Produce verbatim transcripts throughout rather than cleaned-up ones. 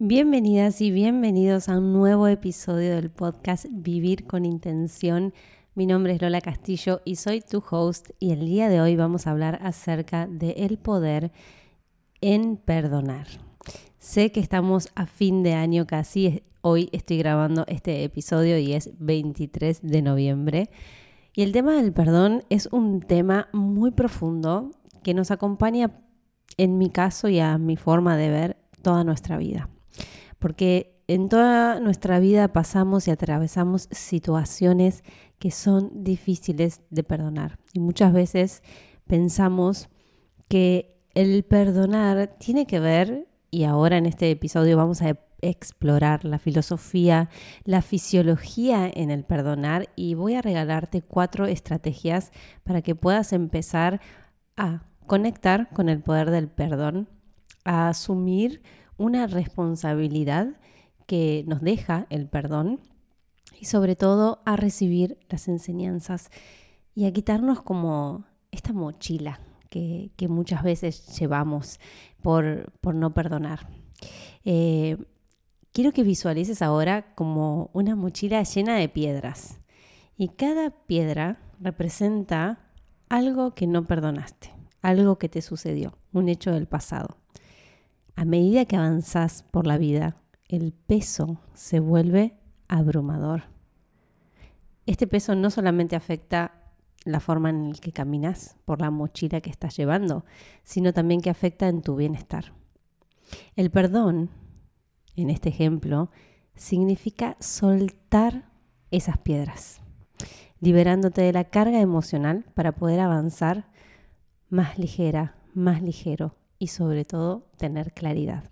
Bienvenidas y bienvenidos a un nuevo episodio del podcast Vivir con Intención. Mi nombre es Lola Castillo y soy tu host y el día de hoy vamos a hablar acerca del poder en perdonar. Sé que estamos a fin de año casi, hoy estoy grabando este episodio y es veintitrés de noviembre. Y el tema del perdón es un tema muy profundo que nos acompaña, en mi caso y a mi forma de ver, toda nuestra vida. Porque en toda nuestra vida pasamos y atravesamos situaciones que son difíciles de perdonar. Y muchas veces pensamos que el perdonar tiene que ver, y ahora en este episodio vamos a explorar la filosofía, la fisiología en el perdonar, y voy a regalarte cuatro estrategias para que puedas empezar a conectar con el poder del perdón, a asumir una responsabilidad que nos deja el perdón y sobre todo a recibir las enseñanzas y a quitarnos como esta mochila que, que muchas veces llevamos por, por no perdonar. Eh, quiero que visualices ahora como una mochila llena de piedras y cada piedra representa algo que no perdonaste, algo que te sucedió, un hecho del pasado. A medida que avanzás por la vida, el peso se vuelve abrumador. Este peso no solamente afecta la forma en la que caminas por la mochila que estás llevando, sino también que afecta en tu bienestar. El perdón, en este ejemplo, significa soltar esas piedras, liberándote de la carga emocional para poder avanzar más ligera, más ligero, y sobre todo tener claridad.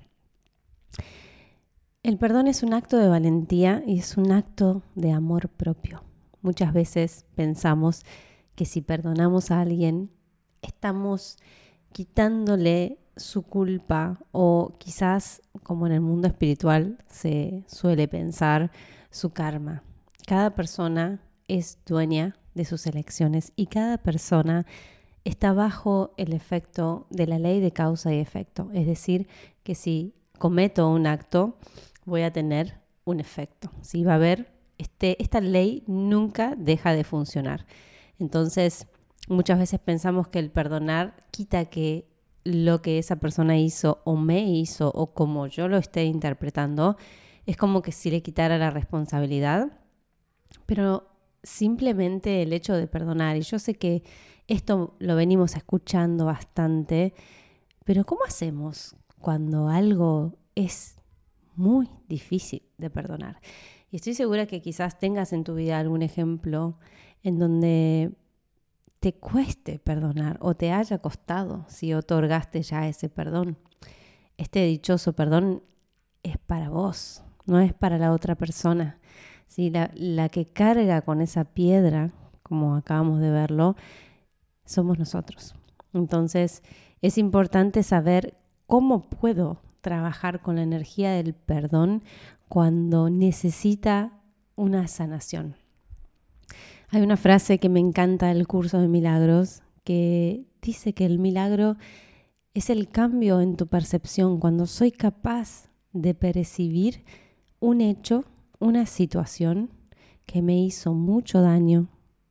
El perdón es un acto de valentía y es un acto de amor propio. Muchas veces pensamos que si perdonamos a alguien, estamos quitándole su culpa o quizás, como en el mundo espiritual se suele pensar, su karma. Cada persona es dueña de sus elecciones y cada persona está bajo el efecto de la ley de causa y efecto. Es decir, que si cometo un acto, voy a tener un efecto. ¿Sí? Va a haber, este, esta ley nunca deja de funcionar. Entonces, muchas veces pensamos que el perdonar quita que lo que esa persona hizo o me hizo o como yo lo esté interpretando, es como que si le quitara la responsabilidad. Pero simplemente el hecho de perdonar, y yo sé que esto lo venimos escuchando bastante, pero ¿cómo hacemos cuando algo es muy difícil de perdonar? Y estoy segura que quizás tengas en tu vida algún ejemplo en donde te cueste perdonar o te haya costado si otorgaste ya ese perdón. Este dichoso perdón es para vos, no es para la otra persona. ¿Sí? La, la que carga con esa piedra, como acabamos de verlo, somos nosotros. Entonces, es importante saber cómo puedo trabajar con la energía del perdón cuando necesita una sanación. Hay una frase que me encanta del curso de milagros que dice que el milagro es el cambio en tu percepción cuando soy capaz de percibir un hecho, una situación que me hizo mucho daño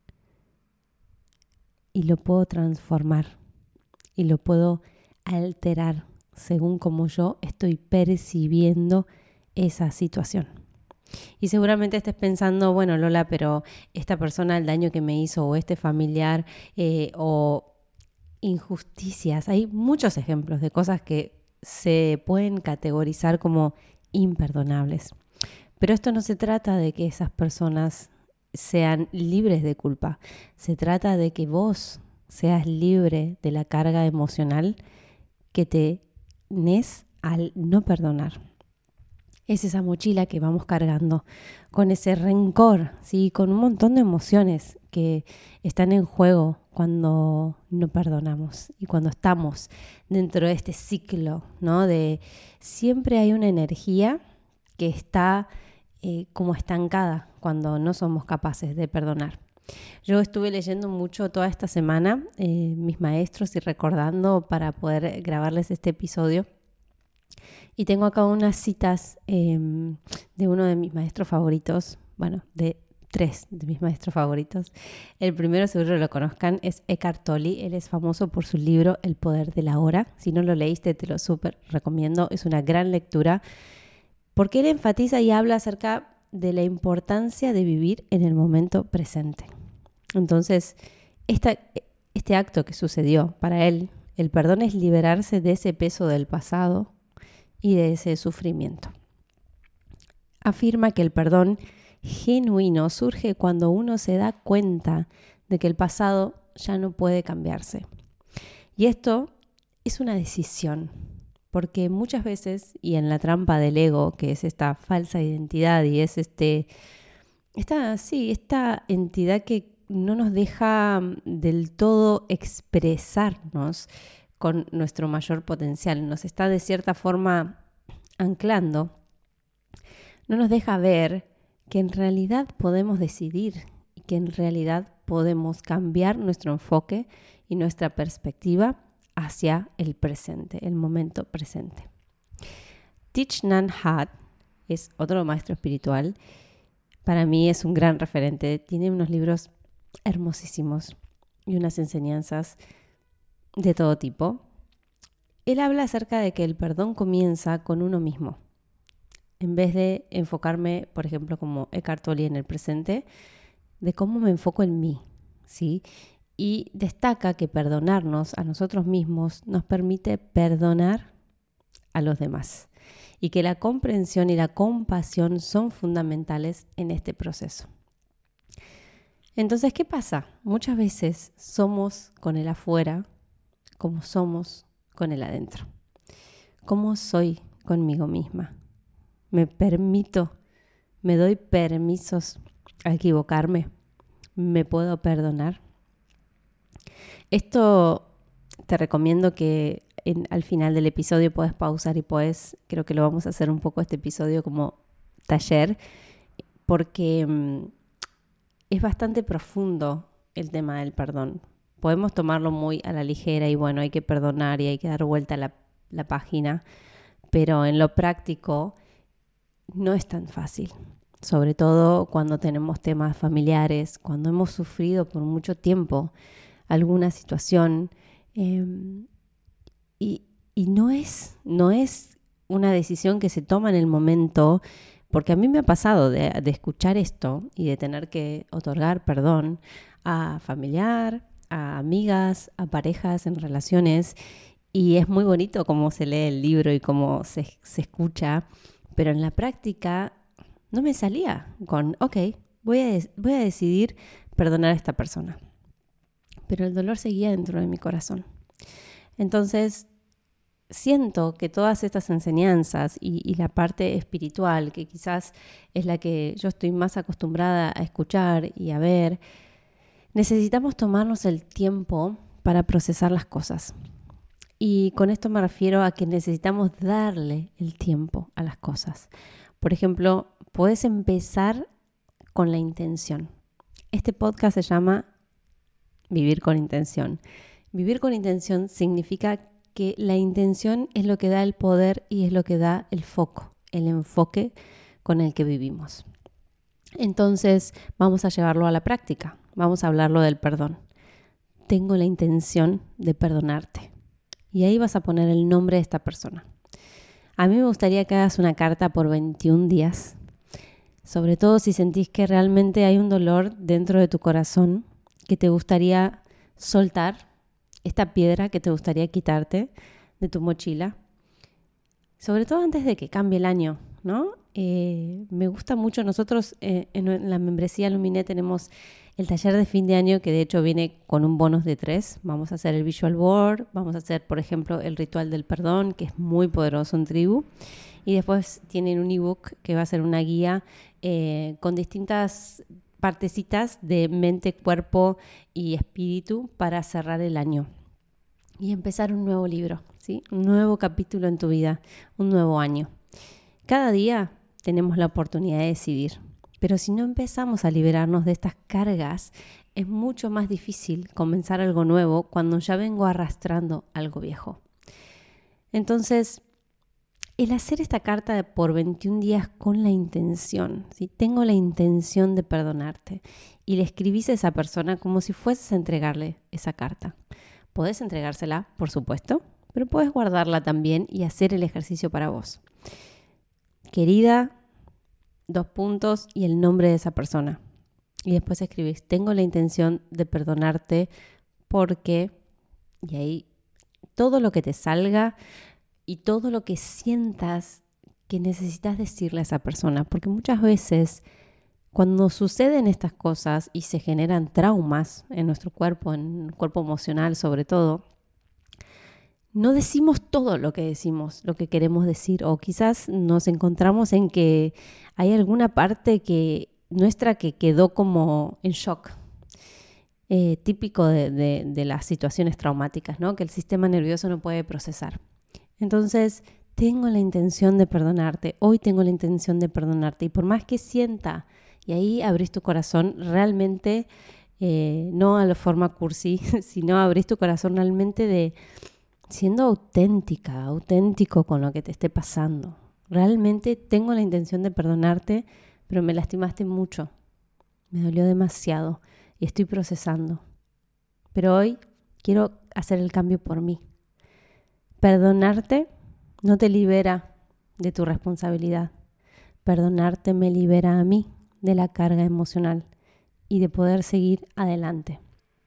y lo puedo transformar y lo puedo alterar según como yo estoy percibiendo esa situación. Y seguramente estés pensando, bueno, Lola, pero esta persona, el daño que me hizo, o este familiar, eh, o injusticias. Hay muchos ejemplos de cosas que se pueden categorizar como imperdonables. Pero esto no se trata de que esas personas sean libres de culpa. Se trata de que vos seas libre de la carga emocional que tenés al no perdonar. Es esa mochila que vamos cargando con ese rencor, ¿sí? Con un montón de emociones que están en juego cuando no perdonamos y cuando estamos dentro de este ciclo, ¿no? De siempre hay una energía que está eh, como estancada cuando no somos capaces de perdonar. Yo estuve leyendo mucho toda esta semana, eh, mis maestros, y recordando para poder grabarles este episodio. Y tengo acá unas citas eh, de uno de mis maestros favoritos, bueno, de tres de mis maestros favoritos. El primero, seguro lo conozcan, es Eckhart Tolle. Él es famoso por su libro El poder de la hora. Si no lo leíste, te lo súper recomiendo. Es una gran lectura porque él enfatiza y habla acerca de la importancia de vivir en el momento presente. Entonces, esta, este acto que sucedió para él, el perdón es liberarse de ese peso del pasado y de ese sufrimiento. Afirma que el perdón genuino surge cuando uno se da cuenta de que el pasado ya no puede cambiarse. Y esto es una decisión, porque muchas veces, y en la trampa del ego, que es esta falsa identidad y es este, esta, sí, esta entidad que no nos deja del todo expresarnos con nuestro mayor potencial, nos está de cierta forma anclando, no nos deja ver que en realidad podemos decidir y que en realidad podemos cambiar nuestro enfoque y nuestra perspectiva hacia el presente, el momento presente. Thich Nhat Hanh es otro maestro espiritual. Para mí es un gran referente. Tiene unos libros hermosísimos y unas enseñanzas de todo tipo. Él habla acerca de que el perdón comienza con uno mismo. En vez de enfocarme, por ejemplo, como Eckhart Tolle en el presente, de cómo me enfoco en mí, ¿sí? Y destaca que perdonarnos a nosotros mismos nos permite perdonar a los demás y que la comprensión y la compasión son fundamentales en este proceso. Entonces, ¿qué pasa? Muchas veces somos con el afuera como somos con el adentro. ¿Cómo soy conmigo misma? ¿Me permito, me doy permisos a equivocarme? ¿Me puedo perdonar? Esto te recomiendo que en, al final del episodio puedes pausar y puedes, creo que lo vamos a hacer un poco este episodio como taller, porque mmm, es bastante profundo el tema del perdón. Podemos tomarlo muy a la ligera y bueno, hay que perdonar y hay que dar vuelta a la, la página, pero en lo práctico no es tan fácil, sobre todo cuando tenemos temas familiares, cuando hemos sufrido por mucho tiempo alguna situación eh, y, y no es, no es una decisión que se toma en el momento, porque a mí me ha pasado de, de escuchar esto y de tener que otorgar perdón a familiar, a amigas, a parejas en relaciones, y es muy bonito cómo se lee el libro y cómo se, se escucha, pero en la práctica no me salía con, ok, voy a, de- voy a decidir perdonar a esta persona. Pero el dolor seguía dentro de mi corazón. Entonces, siento que todas estas enseñanzas y, y la parte espiritual, que quizás es la que yo estoy más acostumbrada a escuchar y a ver, necesitamos tomarnos el tiempo para procesar las cosas. Y con esto me refiero a que necesitamos darle el tiempo a las cosas. Por ejemplo, puedes empezar con la intención. Este podcast se llama Vivir con Intención. Vivir con intención significa que la intención es lo que da el poder y es lo que da el foco, el enfoque con el que vivimos. Entonces, vamos a llevarlo a la práctica. Vamos a hablarlo del perdón. Tengo la intención de perdonarte. Y ahí vas a poner el nombre de esta persona. A mí me gustaría que hagas una carta por veintiún días, sobre todo si sentís que realmente hay un dolor dentro de tu corazón que te gustaría soltar, esta piedra que te gustaría quitarte de tu mochila, sobre todo antes de que cambie el año, ¿no? Eh, me gusta mucho, nosotros eh, en la membresía Luminé tenemos el taller de fin de año que de hecho viene con un bonus de tres. Vamos a hacer el visual board, vamos a hacer por ejemplo el ritual del perdón, que es muy poderoso en Tribu, y después tienen un ebook que va a ser una guía eh, con distintas partecitas de mente, cuerpo y espíritu para cerrar el año y empezar un nuevo libro, ¿sí? Un nuevo capítulo en tu vida, un nuevo año. Cada día tenemos la oportunidad de decidir, pero si no empezamos a liberarnos de estas cargas, es mucho más difícil comenzar algo nuevo cuando ya vengo arrastrando algo viejo. Entonces, el hacer esta carta de por veintiún días con la intención, ¿sí? Tengo la intención de perdonarte. Y le escribís a esa persona como si fueses a entregarle esa carta. Podés entregársela, por supuesto, pero puedes guardarla también y hacer el ejercicio para vos. Querida, dos puntos y el nombre de esa persona. Y después escribís, tengo la intención de perdonarte porque, y ahí todo lo que te salga y todo lo que sientas que necesitas decirle a esa persona. Porque muchas veces cuando suceden estas cosas y se generan traumas en nuestro cuerpo, en el cuerpo emocional sobre todo, no decimos todo lo que decimos, lo que queremos decir, o quizás nos encontramos en que hay alguna parte que, nuestra que quedó como en shock, eh, típico de, de, de las situaciones traumáticas, ¿no? Que el sistema nervioso no puede procesar. Entonces, tengo la intención de perdonarte, hoy tengo la intención de perdonarte, y por más que sienta, y ahí abrís tu corazón realmente, eh, no a la forma cursi, sino abrís tu corazón realmente de siendo auténtica, auténtico con lo que te esté pasando. Realmente tengo la intención de perdonarte, pero me lastimaste mucho, me dolió demasiado y estoy procesando. Pero hoy quiero hacer el cambio por mí. Perdonarte no te libera de tu responsabilidad. Perdonarte me libera a mí de la carga emocional y de poder seguir adelante.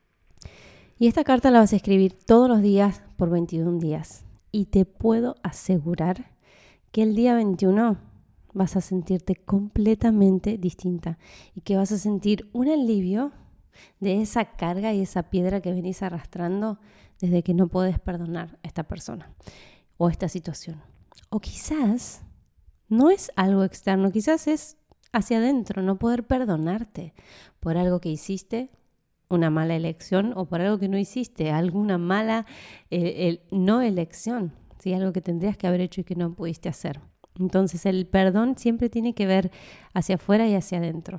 Y esta carta la vas a escribir todos los días por veintiún días. Y te puedo asegurar que el día veintiuno vas a sentirte completamente distinta y que vas a sentir un alivio de esa carga y esa piedra que venís arrastrando desde que no podés perdonar a esta persona o esta situación. O quizás no es algo externo, quizás es hacia adentro, no poder perdonarte por algo que hiciste, una mala elección, o por algo que no hiciste, alguna mala eh, el, no elección, ¿sí? Algo que tendrías que haber hecho y que no pudiste hacer. Entonces el perdón siempre tiene que ver hacia afuera y hacia adentro.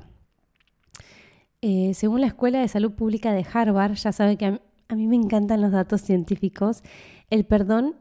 Eh, según la Escuela de Salud Pública de Harvard, ya sabe que a, a mí me encantan los datos científicos, el perdón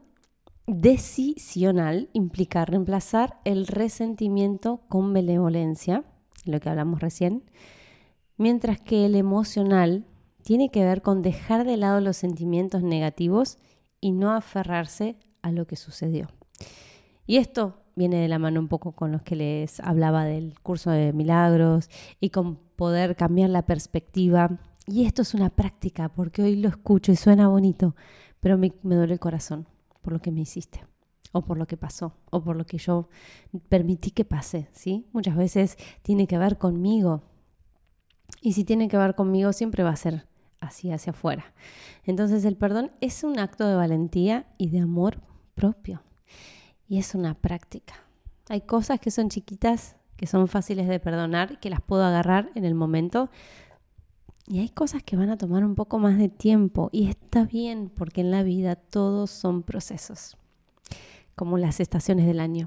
decisional implica reemplazar el resentimiento con benevolencia, lo que hablamos recién, mientras que el emocional tiene que ver con dejar de lado los sentimientos negativos y no aferrarse a lo que sucedió. Y esto viene de la mano un poco con los que les hablaba del curso de milagros y con poder cambiar la perspectiva. Y esto es una práctica, porque hoy lo escucho y suena bonito, pero me, me duele el corazón por lo que me hiciste, o por lo que pasó, o por lo que yo permití que pase, ¿sí? Muchas veces tiene que ver conmigo. Y si tiene que ver conmigo, siempre va a ser así hacia afuera. Entonces el perdón es un acto de valentía y de amor propio. Y es una práctica. Hay cosas que son chiquitas, que son fáciles de perdonar, que las puedo agarrar en el momento. Y hay cosas que van a tomar un poco más de tiempo. Y está bien, porque en la vida todos son procesos, como las estaciones del año.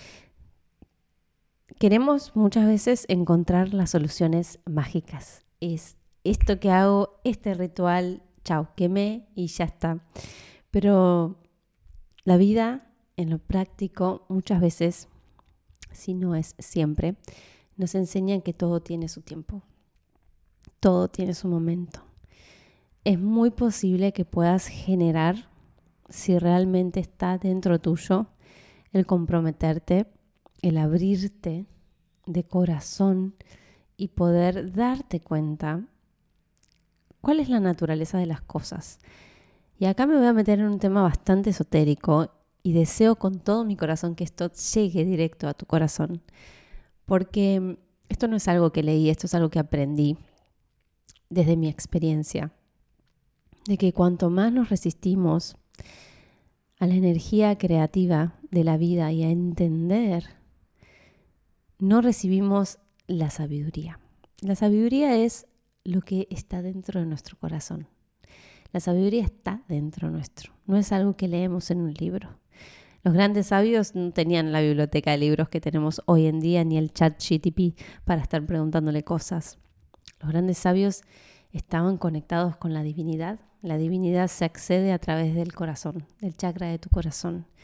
Queremos muchas veces encontrar las soluciones mágicas. Es esto que hago, este ritual, chao, quemé y ya está. Pero la vida, en lo práctico, muchas veces, si no es siempre, nos enseñan que todo tiene su tiempo. Todo tiene su momento. Es muy posible que puedas generar, si realmente está dentro tuyo, el comprometerte, el abrirte de corazón y poder darte cuenta cuál es la naturaleza de las cosas. Y acá me voy a meter en un tema bastante esotérico y deseo con todo mi corazón que esto llegue directo a tu corazón, porque esto no es algo que leí, esto es algo que aprendí desde mi experiencia, de que cuanto más nos resistimos a la energía creativa de la vida y a entender, no recibimos la sabiduría. La sabiduría es lo que está dentro de nuestro corazón. La sabiduría está dentro nuestro, no es algo que leemos en un libro. Los grandes sabios no tenían la biblioteca de libros que tenemos hoy en día, ni el chat G T P para estar preguntándole cosas. Los grandes sabios estaban conectados con la divinidad. La divinidad se accede a través del corazón, del chakra de tu corazón.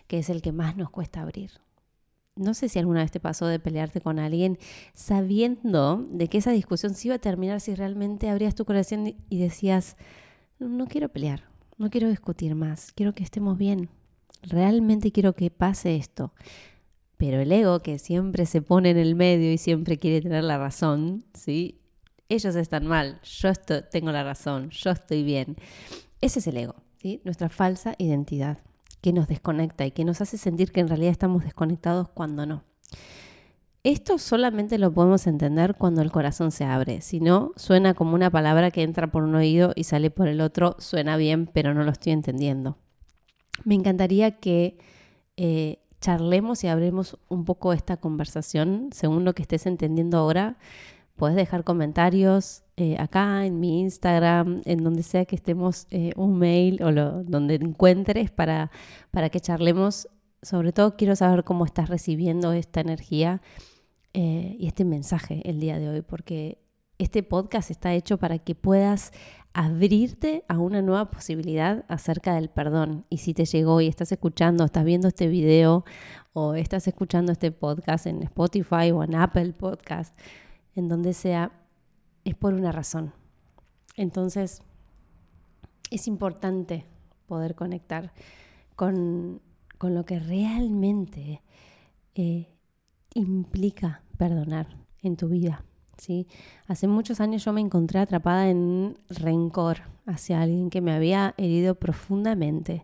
que es el que más nos cuesta abrir. No sé si alguna vez te pasó de pelearte con alguien sabiendo de que esa discusión se iba a terminar si realmente abrías tu corazón y decías, no quiero pelear, no quiero discutir más, quiero que estemos bien, realmente quiero que pase esto. Pero el ego, que siempre se pone en el medio y siempre quiere tener la razón, ¿sí? Ellos están mal, yo estoy, tengo la razón, yo estoy bien. Ese es el ego, ¿sí? Nuestra falsa identidad, que nos desconecta y que nos hace sentir que en realidad estamos desconectados cuando no. Esto solamente lo podemos entender cuando el corazón se abre. Si no, suena como una palabra que entra por un oído y sale por el otro. Suena bien, pero no lo estoy entendiendo. Me encantaría que eh, charlemos y abremos un poco esta conversación. Según lo que estés entendiendo ahora, puedes dejar comentarios eh, acá en mi Instagram, en donde sea que estemos, eh, un mail o lo, donde encuentres para, para que charlemos. Sobre todo quiero saber cómo estás recibiendo esta energía eh, y este mensaje el día de hoy, porque este podcast está hecho para que puedas abrirte a una nueva posibilidad acerca del perdón. Y si te llegó y estás escuchando, estás viendo este video o estás escuchando este podcast en Spotify o en Apple Podcast, en donde sea, es por una razón. Entonces, es importante poder conectar con, con lo que realmente eh, implica perdonar en tu vida, ¿sí? Hace muchos años yo me encontré atrapada en un rencor hacia alguien que me había herido profundamente.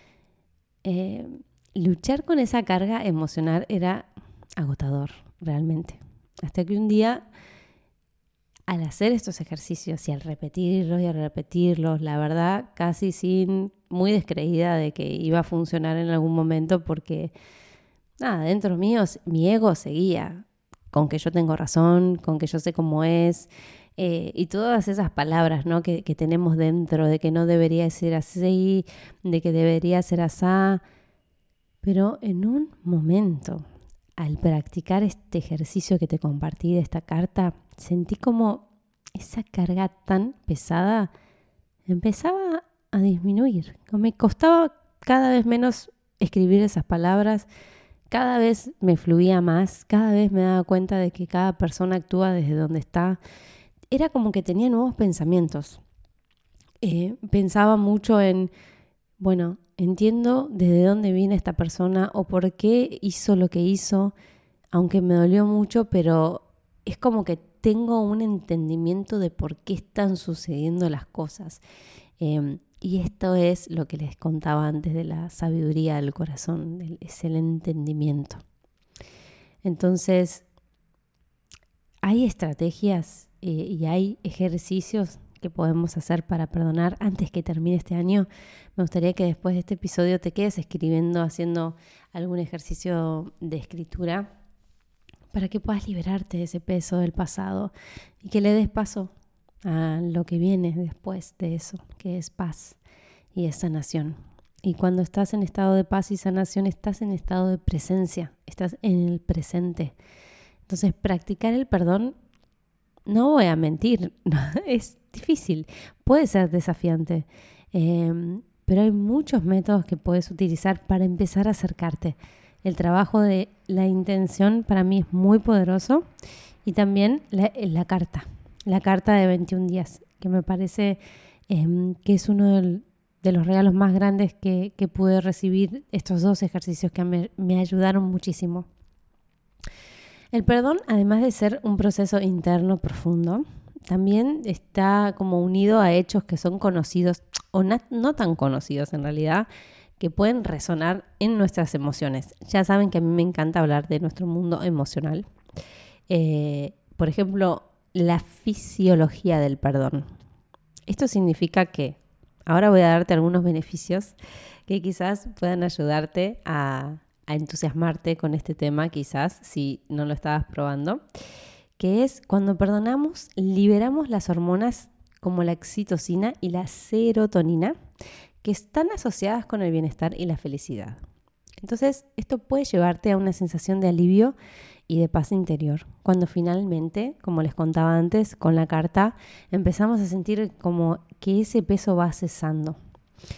Eh, luchar con esa carga emocional era agotador, realmente. Hasta que un día, al hacer estos ejercicios y al repetirlos y al repetirlos, la verdad, casi sin, muy descreída de que iba a funcionar en algún momento, porque nada, dentro mío, mi ego seguía con que yo tengo razón, con que yo sé cómo es, eh, y todas esas palabras, ¿no? que, que tenemos dentro, de que no debería ser así, de que debería ser asá. Pero en un momento, al practicar este ejercicio que te compartí de esta carta, sentí como esa carga tan pesada empezaba a disminuir. Me costaba cada vez menos escribir esas palabras, cada vez me fluía más, cada vez me daba cuenta de que cada persona actúa desde donde está. Era como que tenía nuevos pensamientos. Eh, pensaba mucho en, bueno, entiendo desde dónde viene esta persona o por qué hizo lo que hizo, aunque me dolió mucho, pero es como que tengo un entendimiento de por qué están sucediendo las cosas. Eh, y esto es lo que les contaba antes de la sabiduría del corazón, es el entendimiento. Entonces, hay estrategias eh, y hay ejercicios que podemos hacer para perdonar antes que termine este año. Me gustaría que después de este episodio te quedes escribiendo, haciendo algún ejercicio de escritura para que puedas liberarte de ese peso del pasado y que le des paso a lo que viene después de eso, que es paz y es sanación. Y cuando estás en estado de paz y sanación, estás en estado de presencia, estás en el presente. Entonces, practicar el perdón, no voy a mentir, es difícil, puede ser desafiante, eh, pero hay muchos métodos que puedes utilizar para empezar a acercarte. El trabajo de la intención para mí es muy poderoso y también la, la carta, la carta de veintiún días, que me parece eh, que es uno del, de los regalos más grandes que, que pude recibir, estos dos ejercicios que me, me ayudaron muchísimo. El perdón, además de ser un proceso interno profundo, también está como unido a hechos que son conocidos o no, no tan conocidos en realidad, que pueden resonar en nuestras emociones. Ya saben que a mí me encanta hablar de nuestro mundo emocional. Eh, por ejemplo, la fisiología del perdón. Esto significa que, ahora voy a darte algunos beneficios que quizás puedan ayudarte a, a entusiasmarte con este tema, quizás si no lo estabas probando, que es cuando perdonamos, liberamos las hormonas como la oxitocina y la serotonina, que están asociadas con el bienestar y la felicidad. Entonces, esto puede llevarte a una sensación de alivio y de paz interior. Cuando finalmente, como les contaba antes, con la carta, empezamos a sentir como que ese peso va cesando.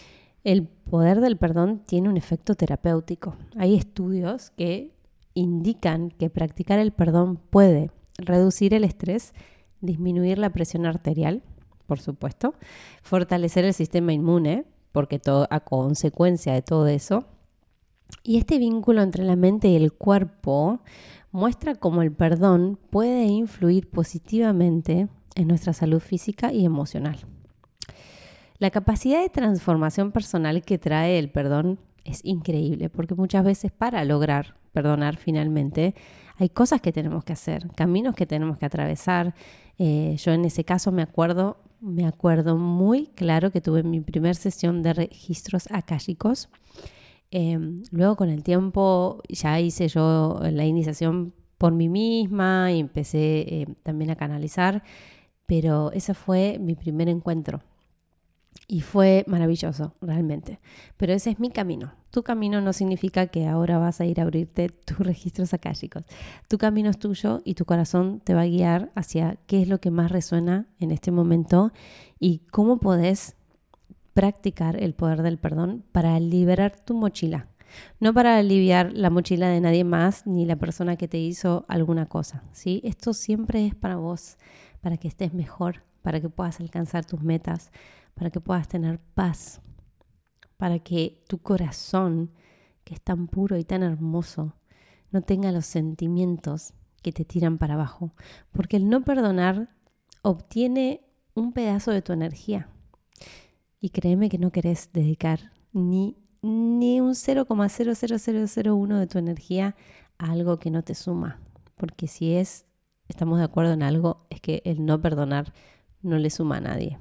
El poder del perdón tiene un efecto terapéutico. Hay estudios que indican que practicar el perdón puede reducir el estrés, disminuir la presión arterial, por supuesto, fortalecer el sistema inmune, porque todo, a consecuencia de todo eso. Y este vínculo entre la mente y el cuerpo muestra cómo el perdón puede influir positivamente en nuestra salud física y emocional. La capacidad de transformación personal que trae el perdón es increíble, porque muchas veces para lograr perdonar finalmente hay cosas que tenemos que hacer, caminos que tenemos que atravesar. Eh, yo en ese caso me acuerdo, me acuerdo muy claro que tuve mi primer sesión de registros akáshicos. Eh, luego con el tiempo ya hice yo la iniciación por mí misma y empecé eh, también a canalizar, pero ese fue mi primer encuentro. Y fue maravilloso, realmente. Pero ese es mi camino. Tu camino no significa que ahora vas a ir a abrirte tus registros akáshicos. Tu camino es tuyo y tu corazón te va a guiar hacia qué es lo que más resuena en este momento y cómo podés practicar el poder del perdón para liberar tu mochila. No para aliviar la mochila de nadie más ni la persona que te hizo alguna cosa, ¿sí? Esto siempre es para vos, para que estés mejor, para que puedas alcanzar tus metas, para que puedas tener paz, para que tu corazón, que es tan puro y tan hermoso, no tenga los sentimientos que te tiran para abajo. Porque el no perdonar obtiene un pedazo de tu energía. Y créeme que no querés dedicar ni, ni un cero coma cero cero cero cero uno de tu energía a algo que no te suma. Porque si es, estamos de acuerdo en algo, es que el no perdonar no le suma a nadie.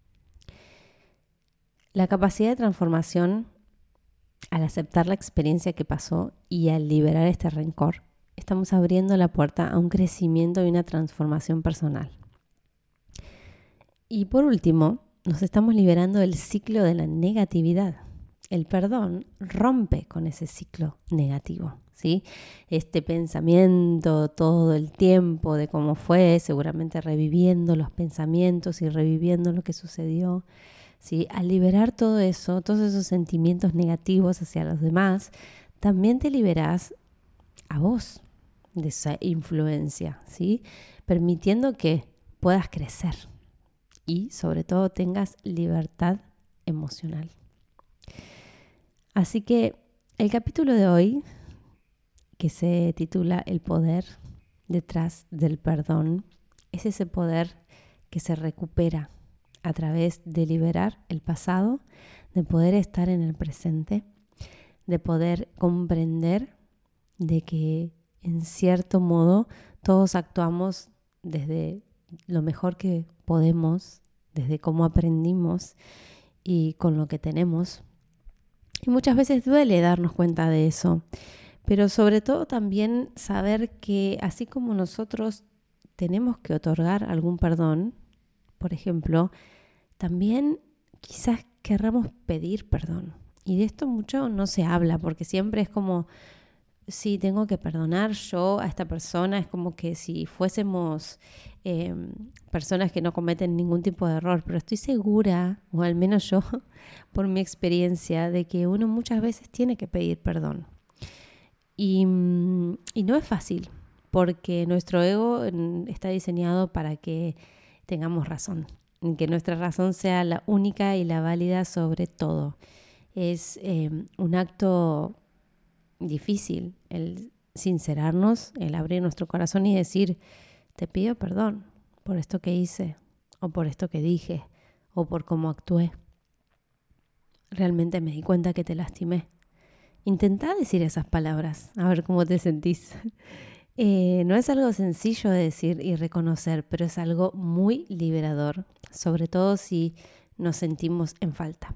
La capacidad de transformación, al aceptar la experiencia que pasó y al liberar este rencor, estamos abriendo la puerta a un crecimiento y una transformación personal. Y por último, nos estamos liberando del ciclo de la negatividad. El perdón rompe con ese ciclo negativo, ¿sí? Este pensamiento todo el tiempo de cómo fue, seguramente reviviendo los pensamientos y reviviendo lo que sucedió. ¿Sí? Al liberar todo eso, todos esos sentimientos negativos hacia los demás, también te liberás a vos de esa influencia, ¿sí? Permitiendo que puedas crecer y sobre todo tengas libertad emocional. Así que el capítulo de hoy, que se titula El poder detrás del perdón, es ese poder que se recupera a través de liberar el pasado, de poder estar en el presente, de poder comprender de que en cierto modo todos actuamos desde lo mejor que podemos, desde cómo aprendimos y con lo que tenemos. Y muchas veces duele darnos cuenta de eso, pero sobre todo también saber que así como nosotros tenemos que otorgar algún perdón, por ejemplo, también quizás querramos pedir perdón. Y de esto mucho no se habla, porque siempre es como, sí, tengo que perdonar yo a esta persona. Es como que si fuésemos eh, personas que no cometen ningún tipo de error. Pero estoy segura, o al menos yo, por mi experiencia, de que uno muchas veces tiene que pedir perdón. Y, y no es fácil, porque nuestro ego está diseñado para que tengamos razón. Que nuestra razón sea la única y la válida sobre todo. Es eh, un acto difícil el sincerarnos, el abrir nuestro corazón y decir, te pido perdón por esto que hice, o por esto que dije, o por cómo actué. Realmente me di cuenta que te lastimé. Intentá decir esas palabras, a ver cómo te sentís. Eh, no es algo sencillo de decir y reconocer, pero es algo muy liberador, sobre todo si nos sentimos en falta.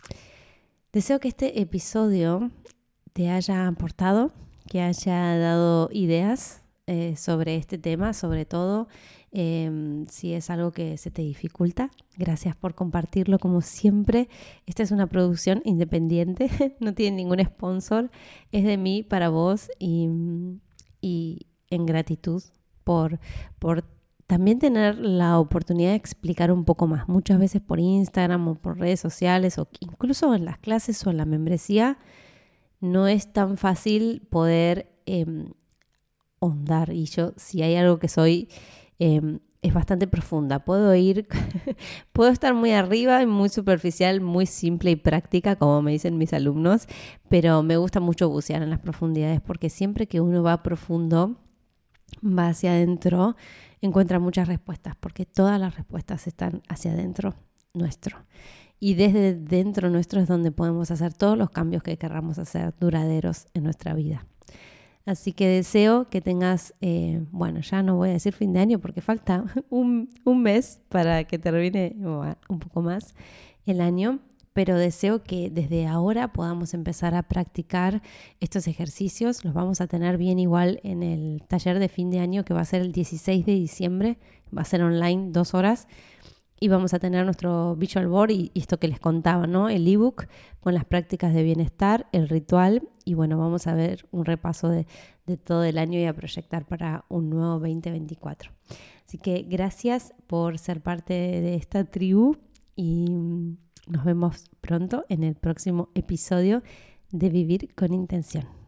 Deseo que este episodio te haya aportado, que haya dado ideas eh, sobre este tema, sobre todo eh, si es algo que se te dificulta. Gracias por compartirlo como siempre. Esta es una producción independiente, no tiene ningún sponsor, es de mí para vos y... y en gratitud por, por también tener la oportunidad de explicar un poco más. Muchas veces por Instagram o por redes sociales o incluso en las clases o en la membresía no es tan fácil poder eh, ahondar. Y yo, si hay algo que soy, eh, es bastante profunda. Puedo ir, puedo estar muy arriba y muy superficial, muy simple y práctica, como me dicen mis alumnos, pero me gusta mucho bucear en las profundidades porque siempre que uno va profundo, va hacia adentro, encuentra muchas respuestas, porque todas las respuestas están hacia adentro nuestro. Y desde dentro nuestro es donde podemos hacer todos los cambios que querramos hacer duraderos en nuestra vida. Así que deseo que tengas, eh, bueno, ya no voy a decir fin de año porque falta un, un mes para que termine bueno, un poco más el año, pero deseo que desde ahora podamos empezar a practicar estos ejercicios. Los vamos a tener bien igual en el taller de fin de año que va a ser el dieciséis de diciembre, va a ser online dos horas. Y vamos a tener nuestro visual board y, y esto que les contaba, ¿no? El ebook con las prácticas de bienestar, el ritual. Y bueno, vamos a ver un repaso de, de todo el año y a proyectar para un nuevo veinte veinticuatro. Así que gracias por ser parte de esta tribu y nos vemos pronto en el próximo episodio de Vivir con Intención.